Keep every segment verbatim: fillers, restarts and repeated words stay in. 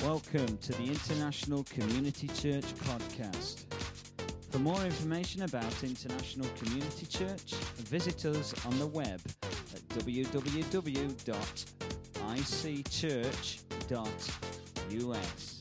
Welcome to the International Community Church podcast. For more information about International Community Church, visit us on the web at w w w dot i c church dot u s.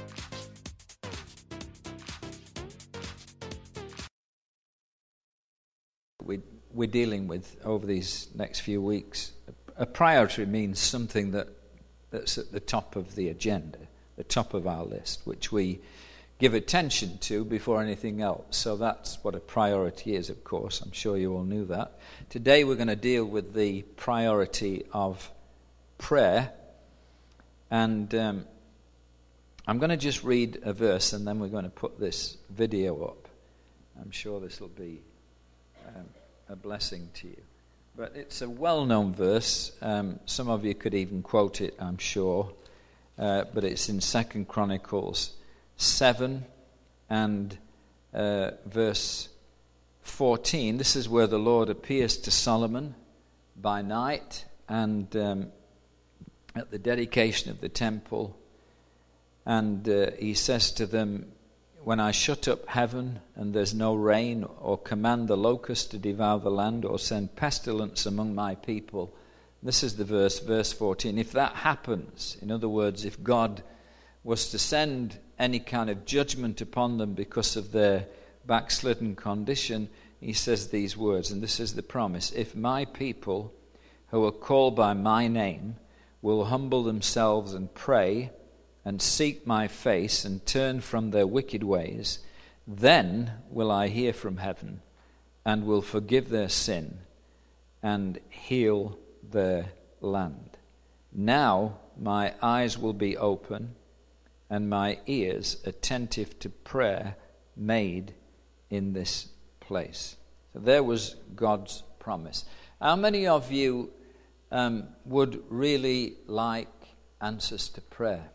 We, we're dealing with over these next few weeks. A priority means something that, that's at the top of the agenda, the top of our list, which we give attention to before anything else. So that's what a priority is, of course. I'm sure you all knew that. Today we're going to deal with the priority of prayer. And um, I'm going to just read a verse and then we're going to put this video up. I'm sure this will be um, a blessing to you. But it's a well-known verse. Um, some of you could even quote it, I'm sure. Uh, but it's in Second Chronicles seven and uh, verse fourteen. This is where the Lord appears to Solomon by night and um, at the dedication of the temple. And uh, he says to them, "When I shut up heaven and there's no rain, or command the locust to devour the land, or send pestilence among my people." This is the verse, verse fourteen. If that happens, in other words, if God was to send any kind of judgment upon them because of their backslidden condition, he says these words, and this is the promise: "If my people who are called by my name will humble themselves and pray and seek my face and turn from their wicked ways, then will I hear from heaven and will forgive their sin and heal their land. Now my eyes will be open and my ears attentive to prayer made in this place." So there was God's promise. How many of you um, would really like answers to prayer?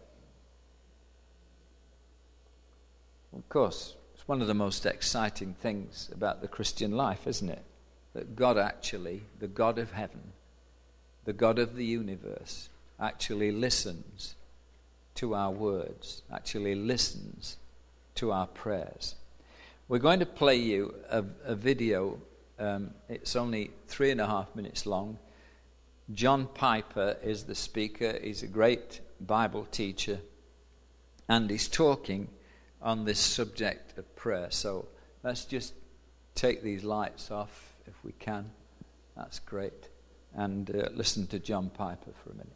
Of course, it's one of the most exciting things about the Christian life, isn't it? That God actually, the God of heaven, the God of the universe, actually listens to our words, actually listens to our prayers. We're going to play you a, a video. Um, it's only three and a half minutes long. John Piper is the speaker. He's a great Bible teacher, and he's talking on this subject of prayer. So let's just take these lights off if we can. That's great. And uh, listen to John Piper for a minute.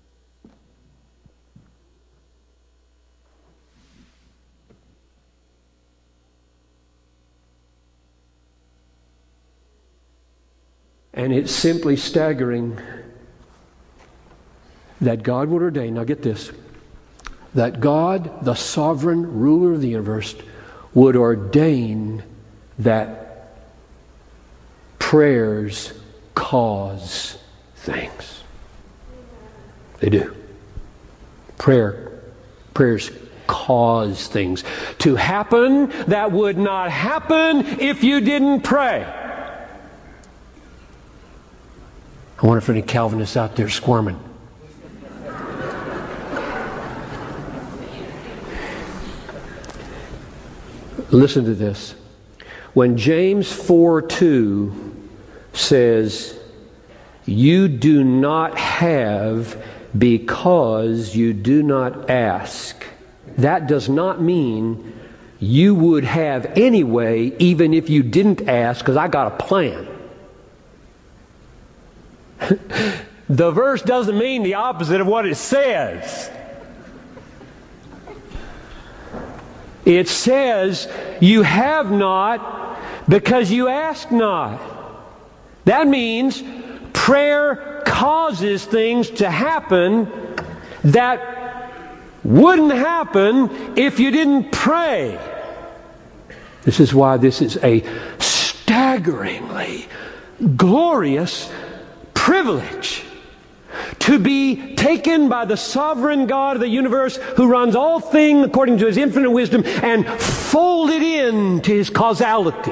And it's simply staggering that God would ordain, now get this, that God, the sovereign ruler of the universe, would ordain that prayers cause things. They do. Prayer, prayers cause things to happen that would not happen if you didn't pray. I wonder if any Calvinists out there squirming. Listen to this. When James four two says, "You do not have because you do not ask," that does not mean you would have anyway even if you didn't ask, because I got a plan. The verse doesn't mean the opposite of what it says. It says you have not because you ask not. That means prayer causes things to happen that wouldn't happen if you didn't pray. This is why this is a staggeringly glorious privilege to be taken by the sovereign God of the universe, who runs all things according to His infinite wisdom, and folded into His causality.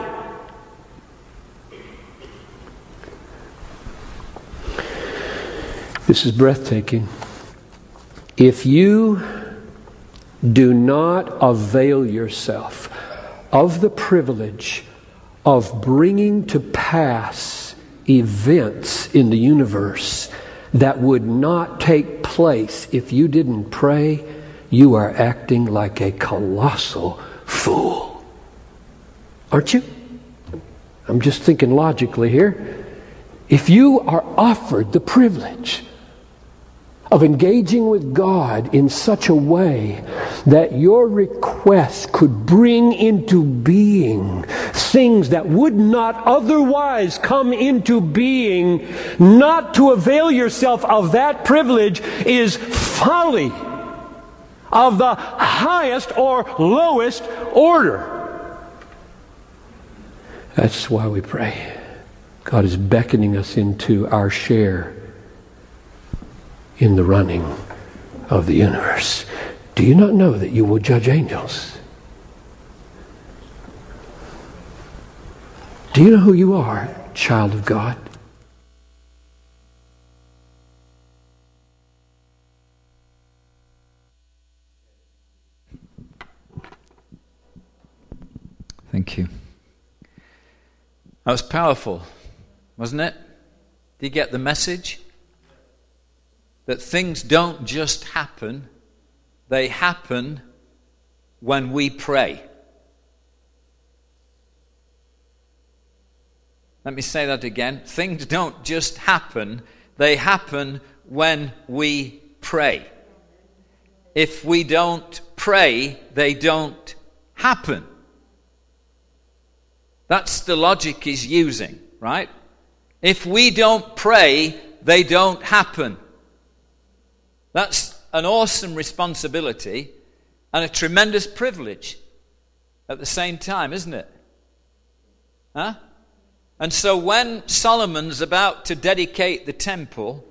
This is breathtaking. If you do not avail yourself of the privilege of bringing to pass events in the universe that would not take place if you didn't pray, you are acting like a colossal fool. Aren't you? I'm just thinking logically here. If you are offered the privilege of engaging with God in such a way that your request could bring into being things that would not otherwise come into being, not to avail yourself of that privilege is folly of the highest or lowest order. That's why we pray. God is beckoning us into our share in the running of the universe. Do you not know that you will judge angels? Do you know who you are, child of God? Thank you. That was powerful, wasn't it? Did you get the message? That things don't just happen, they happen when we pray. Let me say that again. Things don't just happen, they happen when we pray. If we don't pray, they don't happen. That's the logic he's using, right? If we don't pray, they don't happen. That's an awesome responsibility and a tremendous privilege at the same time, isn't it? Huh? And so when Solomon's about to dedicate the temple,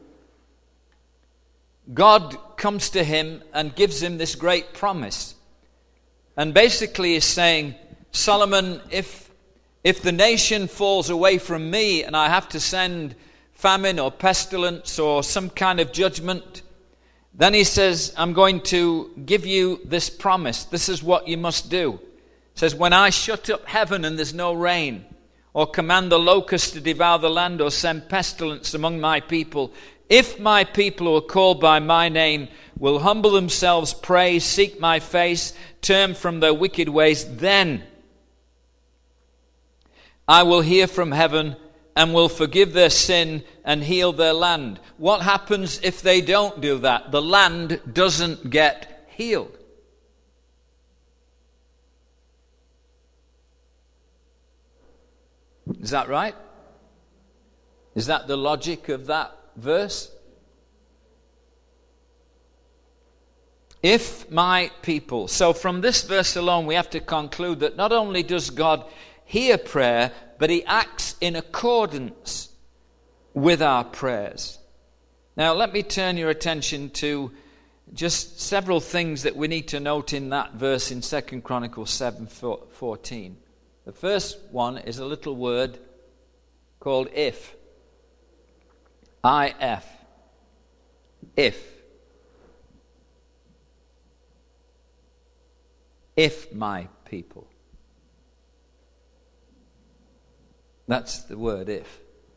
God comes to him and gives him this great promise. And basically is saying, Solomon, if if the nation falls away from me and I have to send famine or pestilence or some kind of judgment, then he says, I'm going to give you this promise. This is what you must do. He says, when I shut up heaven and there's no rain, or command the locusts to devour the land, or send pestilence among my people, if my people who are called by my name will humble themselves, pray, seek my face, turn from their wicked ways, then I will hear from heaven and will forgive their sin and heal their land. What happens if they don't do that? The land doesn't get healed. Is that right? Is that the logic of that verse? If my people. So from this verse alone we have to conclude that not only does God hear prayer, but he acts in accordance with our prayers. Now let me turn your attention to just several things that we need to note in that verse in Second Chronicles seven fourteen. The first one is a little word called if. I F. If. If my people. That's the word if.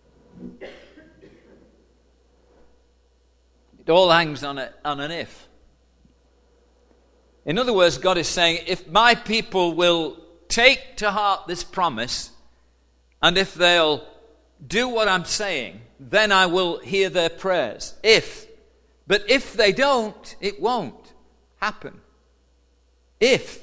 It all hangs on, a, on an if. In other words, God is saying, if my people will take to heart this promise, and if they'll do what I'm saying, then I will hear their prayers. If. But if they don't, it won't happen. If.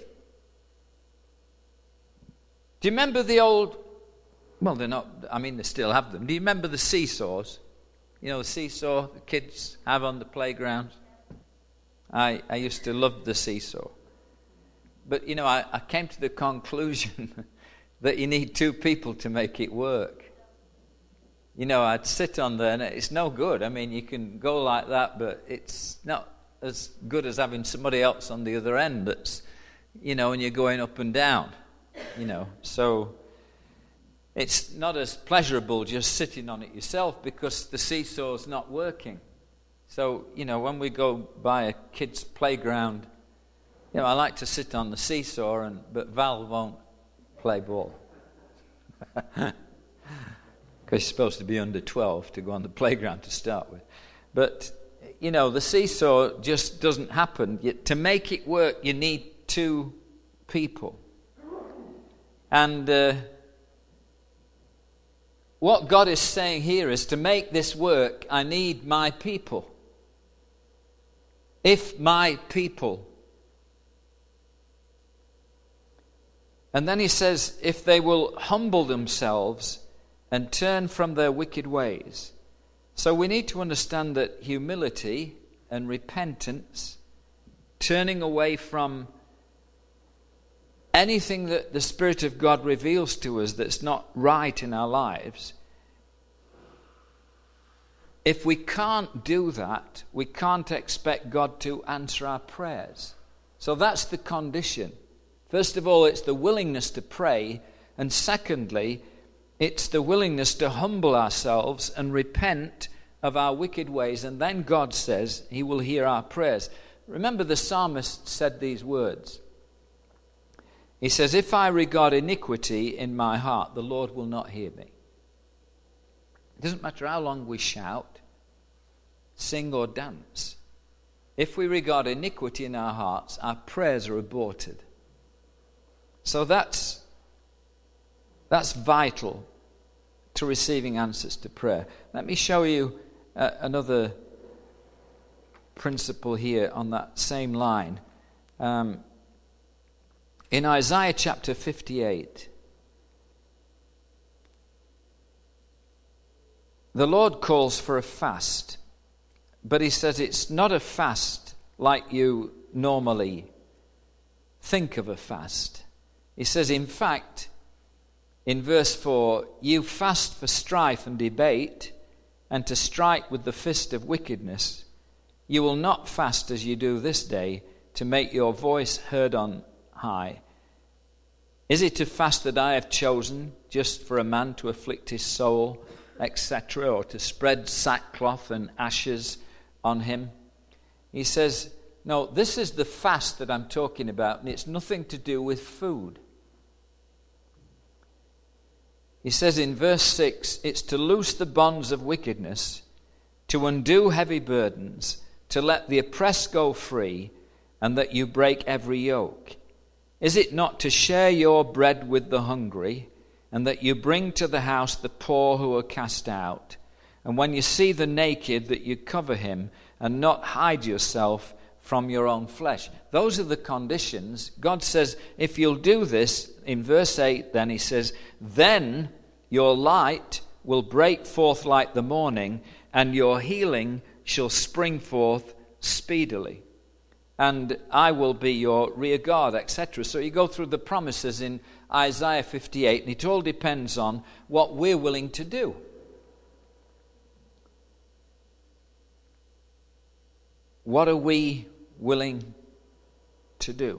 Do you remember the old... Well, they're not, I mean, they still have them. Do you remember the seesaws? You know, the seesaw the kids have on the playground? I, I used to love the seesaw. But, you know, I, I came to the conclusion that you need two people to make it work. You know, I'd sit on there and it's no good. I mean, you can go like that, but it's not as good as having somebody else on the other end that's, you know, and you're going up and down, you know. So it's not as pleasurable just sitting on it yourself because the seesaw's not working. So, you know, when we go by a kid's playground You know, I like to sit on the seesaw, and but Val won't play ball. Because she's supposed to be under twelve to go on the playground to start with. But, you know, the seesaw just doesn't happen. You, to make it work, you need two people. And uh, what God is saying here is, to make this work, I need my people. If my people. And then he says, if they will humble themselves and turn from their wicked ways. So we need to understand that humility and repentance, turning away from anything that the Spirit of God reveals to us that's not right in our lives, if we can't do that, we can't expect God to answer our prayers. So that's the condition. First of all, it's the willingness to pray, and secondly, it's the willingness to humble ourselves and repent of our wicked ways, and then God says he will hear our prayers. Remember, the psalmist said these words. He says, if I regard iniquity in my heart, the Lord will not hear me. It doesn't matter how long we shout, sing or dance. If we regard iniquity in our hearts, our prayers are aborted. So that's, that's vital to receiving answers to prayer. Let me show you uh, another principle here on that same line. Um, in Isaiah chapter fifty-eight, the Lord calls for a fast, but he says it's not a fast like you normally think of a fast. He says, in fact, in verse four, you fast for strife and debate, and to strike with the fist of wickedness. You will not fast as you do this day, to make your voice heard on high. Is it a fast that I have chosen, just for a man to afflict his soul, et cetera, or to spread sackcloth and ashes on him? He says, no, this is the fast that I'm talking about, and it's nothing to do with food. He says in verse six, it's to loose the bonds of wickedness, to undo heavy burdens, to let the oppressed go free, and that you break every yoke. Is it not to share your bread with the hungry, and that you bring to the house the poor who are cast out? And when you see the naked, that you cover him, and not hide yourself from your own flesh. Those are the conditions. God says, if you'll do this, in verse eight, then he says, then your light will break forth like the morning, and your healing shall spring forth speedily. And I will be your rear guard, et cetera. So you go through the promises in Isaiah fifty-eight, and it all depends on what we're willing to do. What are we willing to do?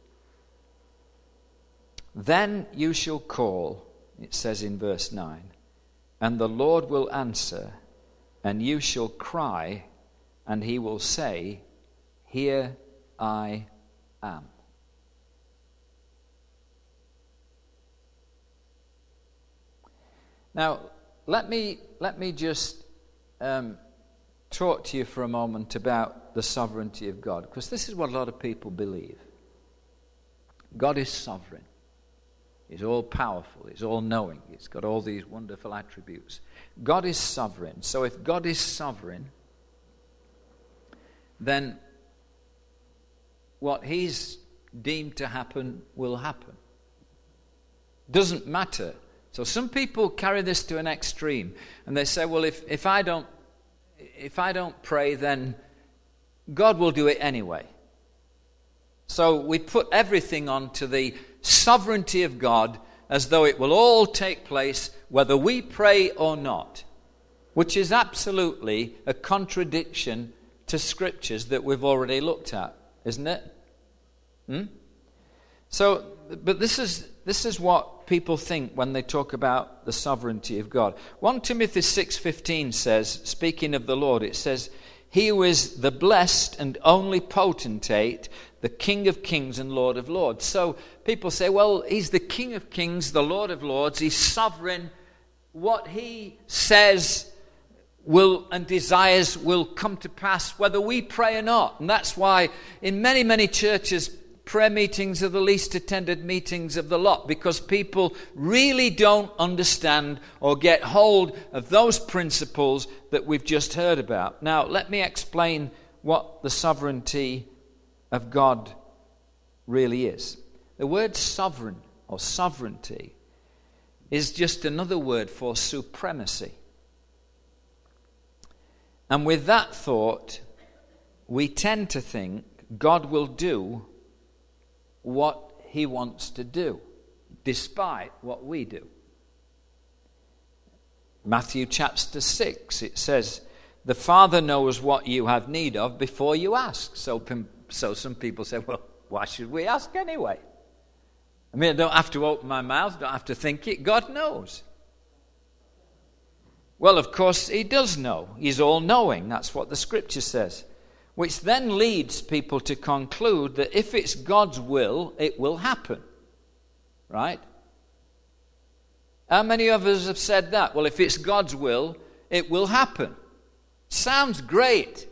Then you shall call, it says in verse nine, and the Lord will answer, and you shall cry, and he will say, here I am. Now, let me let me just um, talk to you for a moment about the sovereignty of God, because this is what a lot of people believe. God is sovereign. He's all-powerful. He's all-knowing. He's got all these wonderful attributes. God is sovereign. So if God is sovereign, then what he's deemed to happen will happen. Doesn't matter. So some people carry this to an extreme, and they say, well, if, if I don't if I don't pray, then God will do it anyway. So we put everything onto the sovereignty of God as though it will all take place whether we pray or not, which is absolutely a contradiction to scriptures that we've already looked at, isn't it? Hmm? So, but this is this is what people think when they talk about the sovereignty of God. First Timothy six fifteen says, speaking of the Lord, it says, he who is the blessed and only potentate, the King of Kings and Lord of Lords. So people say, well, he's the King of Kings, the Lord of Lords, he's sovereign. What he says will and desires will come to pass whether we pray or not. And that's why in many, many churches, prayer meetings are the least attended meetings of the lot, because people really don't understand or get hold of those principles that we've just heard about. Now, let me explain what the sovereignty of God really is. The word sovereign or sovereignty is just another word for supremacy. And with that thought, we tend to think God will do what he wants to do, despite what we do. Matthew chapter six, it says, the Father knows what you have need of before you ask. So, so some people say, well, why should we ask anyway? I mean, I don't have to open my mouth, don't have to think it. God knows. Well, of course, he does know. He's all-knowing. That's what the Scripture says. Which then leads people to conclude that if it's God's will, it will happen. Right? How many of us have said that? Well, if it's God's will, it will happen. Sounds great.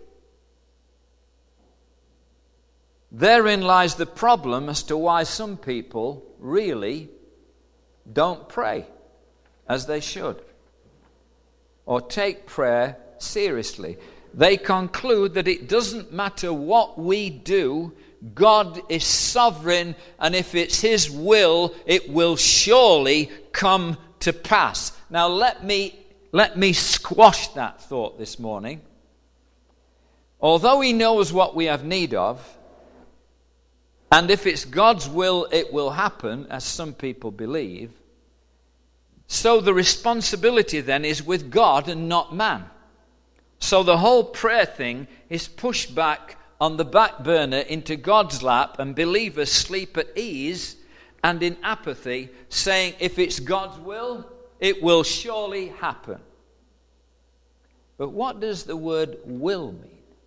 Therein lies the problem as to why some people really don't pray as they should, or take prayer seriously. They conclude that it doesn't matter what we do, God is sovereign, and if it's his will, it will surely come to pass. Now let me let me squash that thought this morning. Although he knows what we have need of, and if it's God's will, it will happen, as some people believe, so the responsibility then is with God and not man. So the whole prayer thing is pushed back on the back burner into God's lap, and believers sleep at ease and in apathy, saying, if it's God's will, it will surely happen. But what does the word will mean?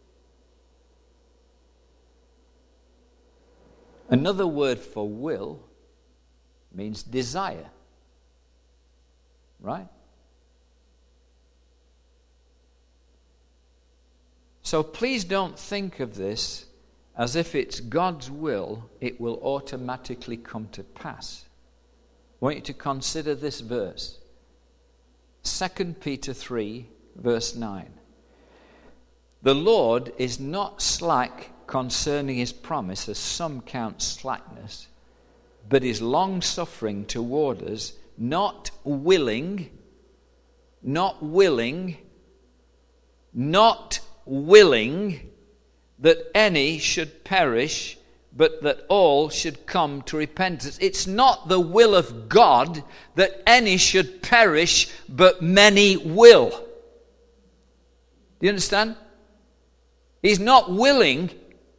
Another word for will means desire. Right? So please don't think of this as if it's God's will, it will automatically come to pass. I want you to consider this verse. Second Peter three, verse nine. The Lord is not slack concerning his promise, as some count slackness, but is long-suffering toward us, not willing, not willing, not willing that any should perish, but that all should come to repentance. It's not the will of God that any should perish, but many will. Do you understand? He's not willing,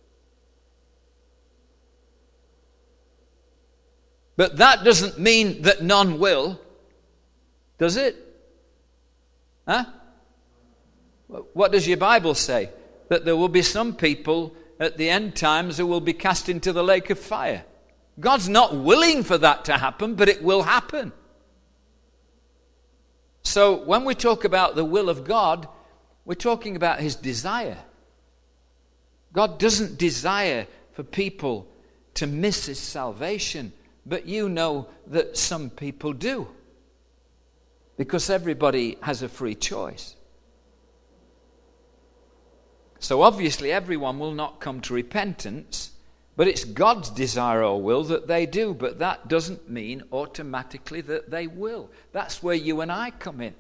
but that doesn't mean that none will, does it? Huh? What does your Bible say? That there will be some people at the end times who will be cast into the lake of fire. God's not willing for that to happen, but it will happen. So when we talk about the will of God, we're talking about his desire. God doesn't desire for people to miss his salvation, but you know that some people do, because everybody has a free choice. So obviously everyone will not come to repentance, but it's God's desire or will that they do. But that doesn't mean automatically that they will. That's where you and I come in.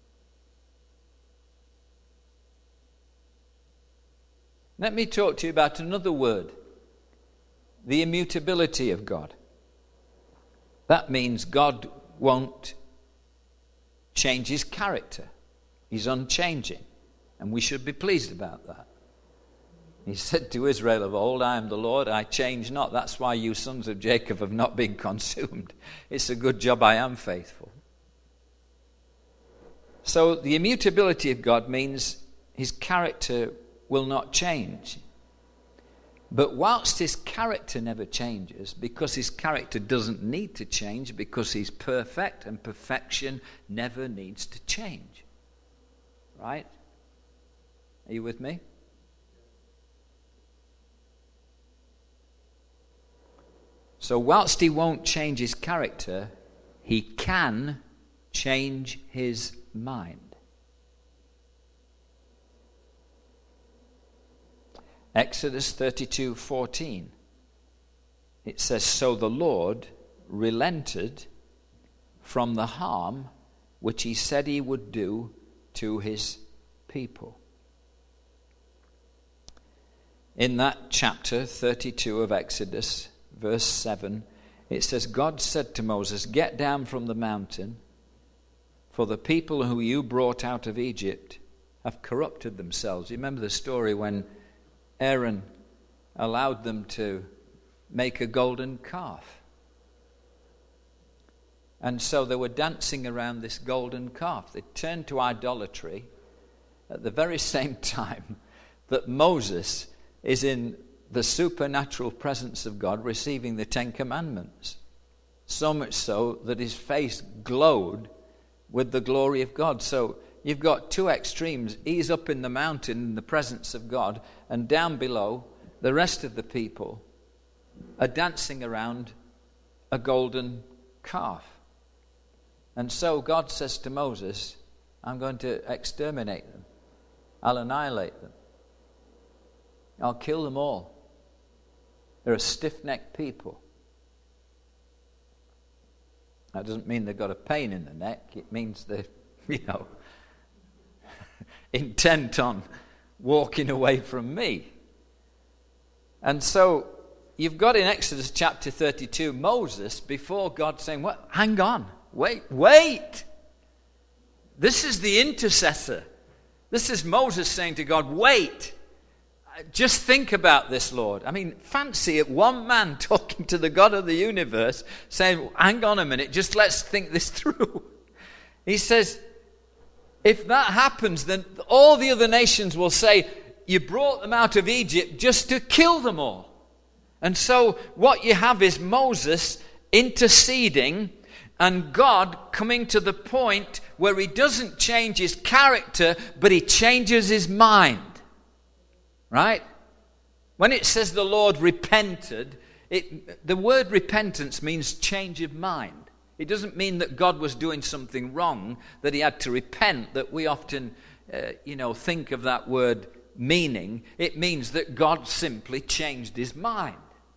Let me talk to you about another word, the immutability of God. That means God won't change his character. He's unchanging. And we should be pleased about that. He said to Israel of old, I am the Lord, I change not. That's why you sons of Jacob have not been consumed. It's a good job I am faithful. So the immutability of God means his character will not change. But whilst his character never changes, because his character doesn't need to change, because he's perfect and perfection never needs to change. Right? Are you with me? So whilst he won't change his character, he can change his mind. Exodus thirty-two fourteen. It says, "So the Lord relented from the harm which he said he would do to his people." In that chapter thirty-two of Exodus, verse seven, it says, "God said to Moses, 'Get down from the mountain, for the people who you brought out of Egypt have corrupted themselves.'" You remember the story when Aaron allowed them to make a golden calf. And so they were dancing around this golden calf. They turned to idolatry at the very same time that Moses is in the supernatural presence of God receiving the Ten Commandments. So much so that his face glowed with the glory of God. So you've got two extremes. He's up in the mountain in the presence of God, and down below, the rest of the people are dancing around a golden calf. And so God says to Moses, "I'm going to exterminate them. I'll annihilate them. I'll kill them all. They're a stiff-necked people." That doesn't mean they've got a pain in the neck. It means they're, you know, intent on walking away from me. And so you've got in Exodus chapter thirty-two Moses before God saying, "What? Hang on, wait, wait. This is the intercessor. This is Moses saying to God, wait. Just think about this, Lord." I mean, fancy it, one man talking to the God of the universe saying, "Hang on a minute, just let's think this through." He says, if that happens, then all the other nations will say, "You brought them out of Egypt just to kill them all." And so what you have is Moses interceding and God coming to the point where he doesn't change his character, but he changes his mind. Right? When it says the Lord repented, it, the word repentance means change of mind. It doesn't mean that God was doing something wrong, that he had to repent, that we often, uh, you know, think of that word meaning. It means that God simply changed his mind.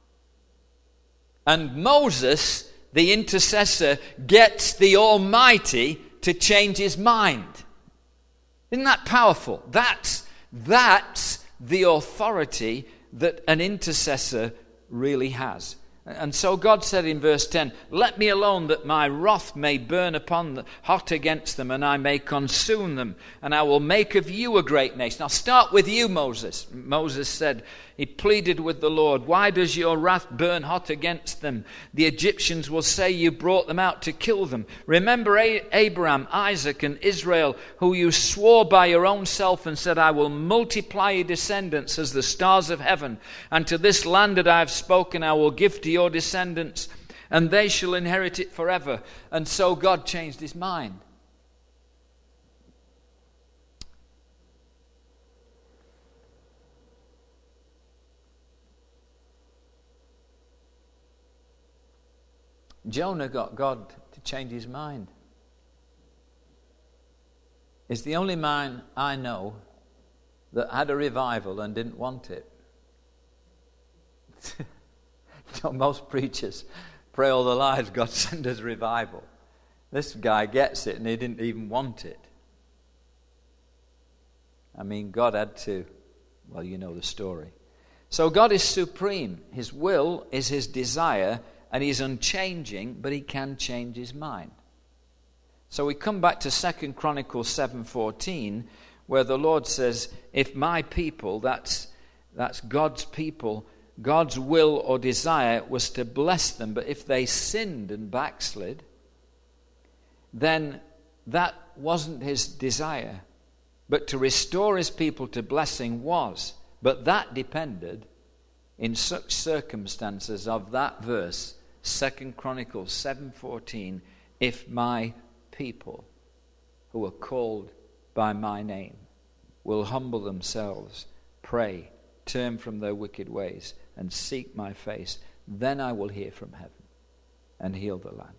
And Moses, the intercessor, gets the Almighty to change his mind. Isn't that powerful? That's, that's the authority that an intercessor really has. And so God said in verse ten, "Let me alone that my wrath may burn upon the hot against them, and I may consume them, and I will make of you a great nation." I'll start with you, Moses. Moses said, he pleaded with the Lord, "Why does your wrath burn hot against them? The Egyptians will say you brought them out to kill them. Remember Abraham, Isaac, and Israel, who you swore by your own self and said, 'I will multiply your descendants as the stars of heaven. And to this land that I have spoken I will give to your descendants, and they shall inherit it forever.'" And so God changed his mind. Jonah got God to change his mind. He's the only man I know that had a revival and didn't want it. You know, most preachers pray all their lives, "God send us revival." This guy gets it and he didn't even want it. I mean, God had to, well, you know the story. So God is supreme. His will is his desire, and he's unchanging, but he can change his mind. So we come back to Second Chronicles seven fourteen, where the Lord says, if my people, that's, that's God's people, God's will or desire was to bless them, but if they sinned and backslid, then that wasn't his desire. But to restore his people to blessing was. But that depended in such circumstances of that verse, Second Chronicles seven fourteen, if my people who are called by my name will humble themselves, pray, turn from their wicked ways, and seek my face, then I will hear from heaven and heal the land.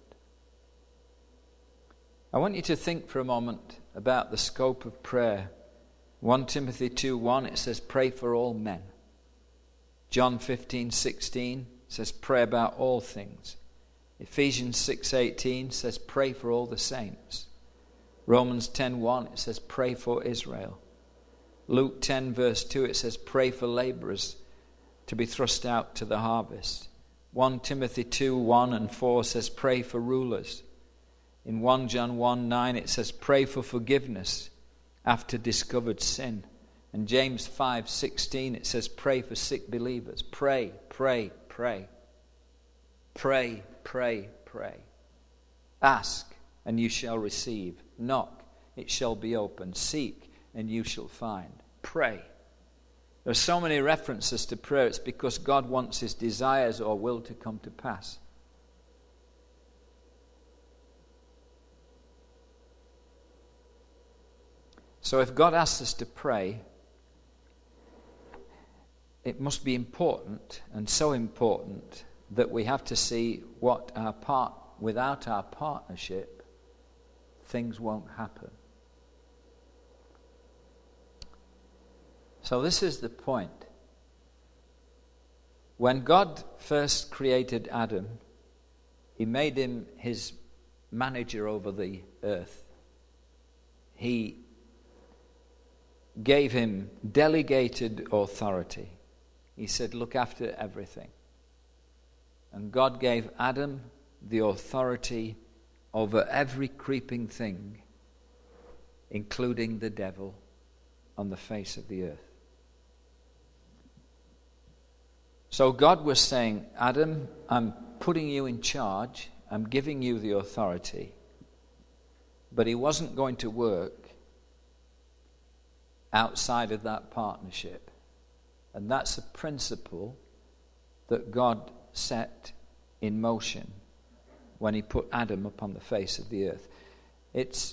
I want you to think for a moment about the scope of prayer. First Timothy two one, it says, pray for all men. John fifteen sixteen says, pray about all things. Ephesians six eighteen says, pray for all the saints. Romans ten one, it says, pray for Israel. Luke ten verse two, it says, pray for laborers to be thrust out to the harvest. First Timothy two one and four says, pray for rulers. In First John one nine, it says, pray for forgiveness after discovered sin. And James five sixteen, it says, pray for sick believers. Pray, pray, pray. Pray, pray, pray. Ask, and you shall receive. Knock, it shall be opened. Seek, and you shall find. Pray. There are so many references to prayer. It's because God wants his desires or will to come to pass. So if God asks us to pray, it must be important, and so important, that we have to see what our part, without our partnership, things won't happen. So this is the point. When God first created Adam, he made him his manager over the earth. He gave him delegated authority. He said, look after everything. And God gave Adam the authority over every creeping thing, including the devil on the face of the earth. So God was saying, Adam, I'm putting you in charge. I'm giving you the authority. But he wasn't going to work outside of that partnership. And that's a principle that God set in motion when he put Adam upon the face of the earth. It's,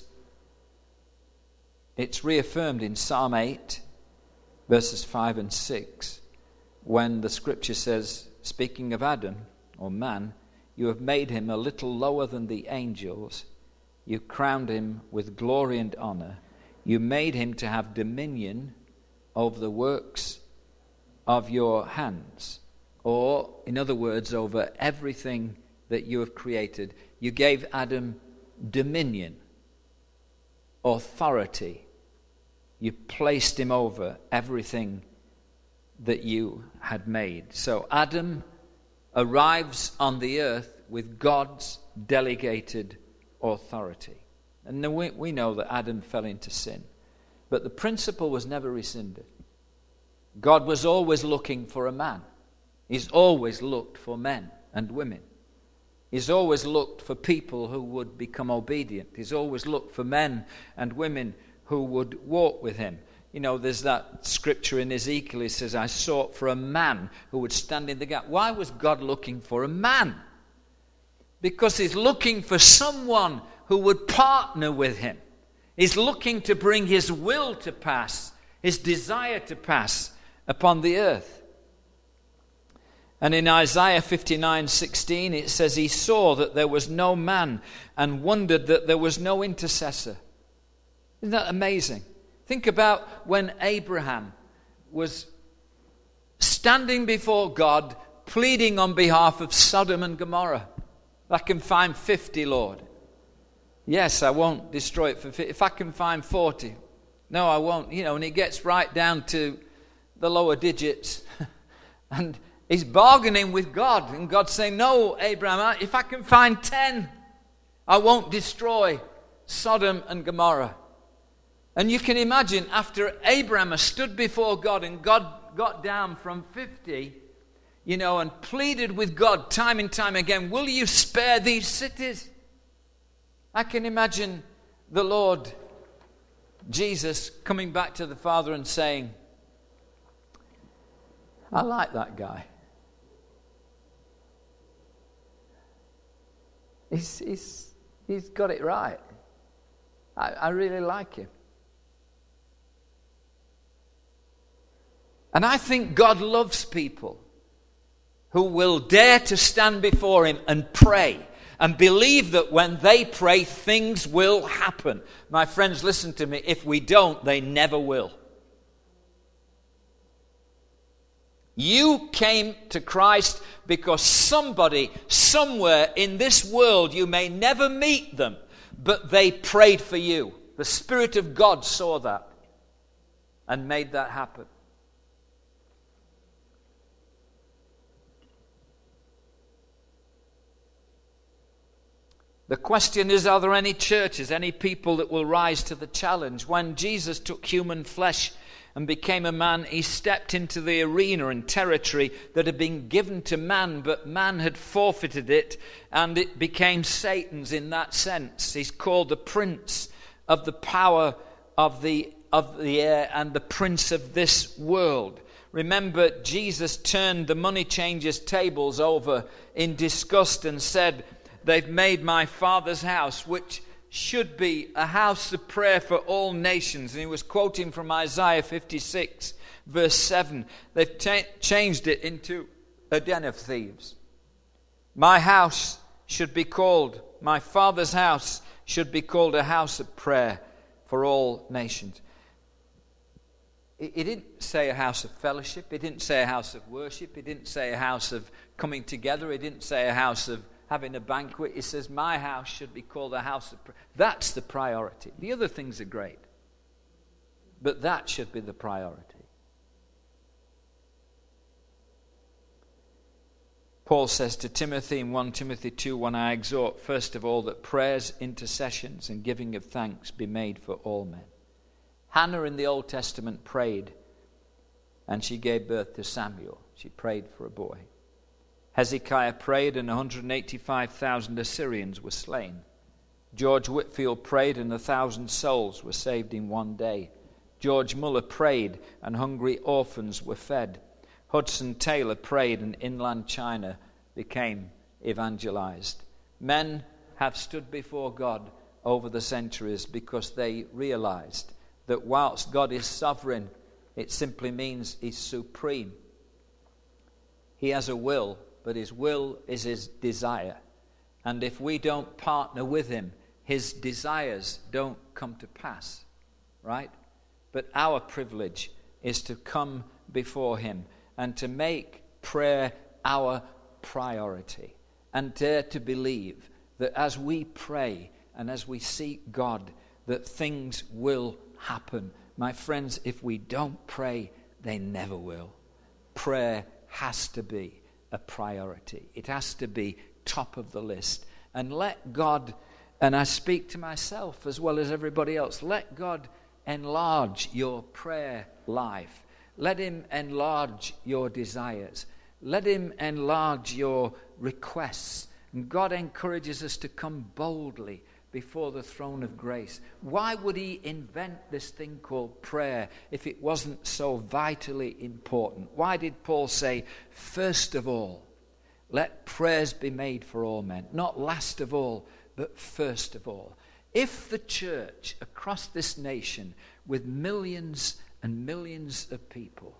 it's reaffirmed in Psalm eight, verses five and six, when the scripture says, speaking of Adam, or man, you have made him a little lower than the angels. You crowned him with glory and honor. You made him to have dominion over the works of your hands. Or, in other words, over everything that you have created. You gave Adam dominion, authority. You placed him over everything that you had made. So Adam arrives on the earth with God's delegated authority. And we, we know that Adam fell into sin. But the principle was never rescinded. God was always looking for a man. He's always looked for men and women. He's always looked for people who would become obedient. He's always looked for men and women who would walk with him. You know, there's that scripture in Ezekiel. It says, I sought for a man who would stand in the gap. Why was God looking for a man? Because he's looking for someone who would partner with him. He's looking to bring his will to pass, his desire to pass upon the earth. And in Isaiah fifty-nine sixteen, it says, he saw that there was no man and wondered that there was no intercessor. Isn't that amazing? Think about when Abraham was standing before God, pleading on behalf of Sodom and Gomorrah. I can find fifty, Lord. Yes, I won't destroy it for fifty. If I can find forty, no, I won't. You know, and he gets right down to the lower digits. And he's bargaining with God. And God's saying, no, Abraham, if I can find ten, I won't destroy Sodom and Gomorrah. And you can imagine, after Abraham has stood before God and God got down from fifty, you know, and pleaded with God time and time again, will you spare these cities? I can imagine the Lord Jesus coming back to the Father and saying, I like that guy. He's, he's, he's got it right. I, I really like him. And I think God loves people who will dare to stand before him and pray and believe that when they pray, things will happen. My friends, listen to me. If we don't, they never will. You came to Christ because somebody, somewhere in this world, you may never meet them, but they prayed for you. The Spirit of God saw that and made that happen. The question is, are there any churches, any people that will rise to the challenge? When Jesus took human flesh and became a man, he stepped into the arena and territory that had been given to man, but man had forfeited it, and it became Satan's in that sense. He's called the prince of the power of the, of the air and the prince of this world. Remember, Jesus turned the money changers' tables over in disgust and said, "They've made my Father's house, which should be a house of prayer for all nations." And he was quoting from Isaiah fifty-six, verse seven. They've ta- changed it into a den of thieves. My house should be called, my Father's house should be called a house of prayer for all nations. It, it didn't say a house of fellowship. It didn't say a house of worship. It didn't say a house of coming together. It didn't say a house of having a banquet. It says my house should be called a house of prayer. That's the priority. The other things are great, but that should be the priority. Paul says to Timothy in First Timothy two one, I exhort first of all that prayers, intercessions and giving of thanks be made for all men. Hannah in the Old Testament prayed and she gave birth to Samuel. She prayed for a boy. Hezekiah prayed and one hundred eighty-five thousand Assyrians were slain. George Whitefield prayed and a thousand souls were saved in one day. George Muller prayed and hungry orphans were fed. Hudson Taylor prayed and inland China became evangelized. Men have stood before God over the centuries because they realized that whilst God is sovereign, it simply means he's supreme. He has a will, but his will is his desire. And if we don't partner with him, his desires don't come to pass, right? But our privilege is to come before him and to make prayer our priority, and dare to believe that as we pray and as we seek God, that things will happen. My friends, if we don't pray, they never will. Prayer has to be a priority. It has to be top of the list. And let God, and I speak to myself as well as everybody else, let God enlarge your prayer life. Let him enlarge your desires. Let him enlarge your requests. And God encourages us to come boldly before the throne of grace. Why would he invent this thing called prayer if it wasn't so vitally important? Why did Paul say, first of all, let prayers be made for all men? Not last of all, but first of all. If the church across this nation, with millions and millions of people,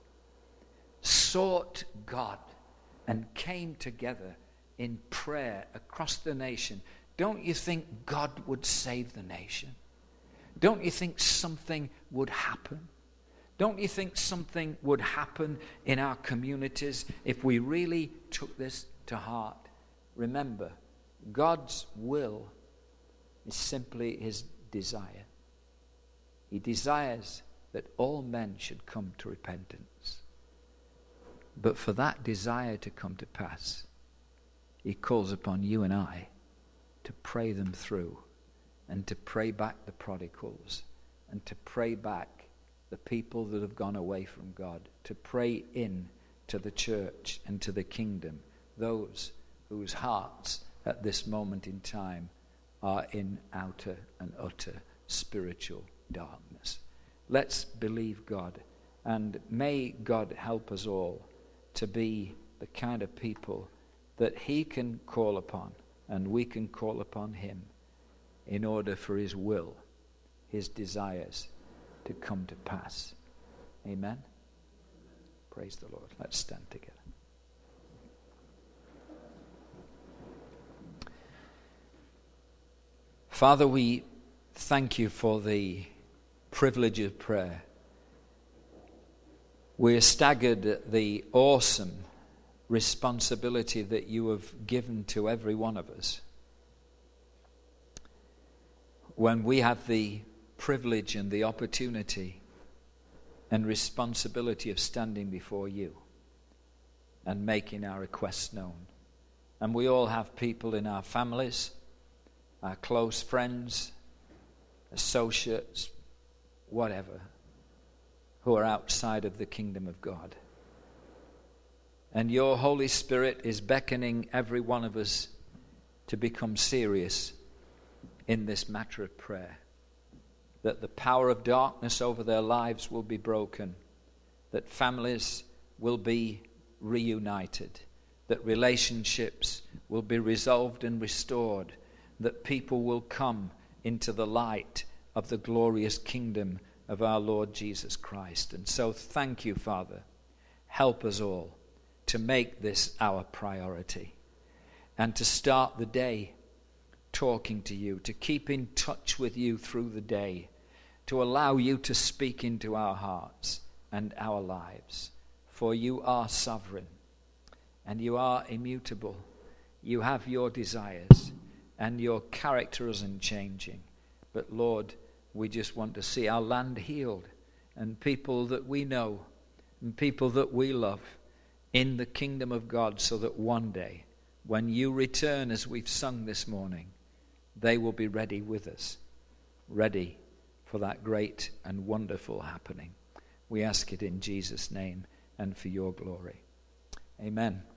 sought God and came together in prayer across the nation, don't you think God would save the nation? Don't you think something would happen? Don't you think something would happen in our communities if we really took this to heart? Remember, God's will is simply his desire. He desires that all men should come to repentance. But for that desire to come to pass, he calls upon you and I to pray them through, and to pray back the prodigals, and to pray back the people that have gone away from God, to pray in to the church and to the kingdom, those whose hearts at this moment in time are in outer and utter spiritual darkness. Let's believe God, and may God help us all to be the kind of people that he can call upon and we can call upon him in order for his will, his desires to come to pass. Amen? Praise the Lord. Let's stand together. Father, we thank you for the privilege of prayer. We are staggered at the awesome responsibility that you have given to every one of us when we have the privilege and the opportunity and responsibility of standing before you and making our requests known. And we all have people in our families, our close friends, associates, whatever, who are outside of the kingdom of God. And your Holy Spirit is beckoning every one of us to become serious in this matter of prayer. That the power of darkness over their lives will be broken. That families will be reunited. That relationships will be resolved and restored. That people will come into the light of the glorious kingdom of our Lord Jesus Christ. And so thank you, Father. Help us all to make this our priority and to start the day talking to you, to keep in touch with you through the day, to allow you to speak into our hearts and our lives. For you are sovereign and you are immutable. You have your desires and your character isn't changing. But Lord, we just want to see our land healed and people that we know and people that we love in the kingdom of God, so that one day when you return, as we've sung this morning, they will be ready with us, ready for that great and wonderful happening. We ask it in Jesus' name and for your glory. Amen.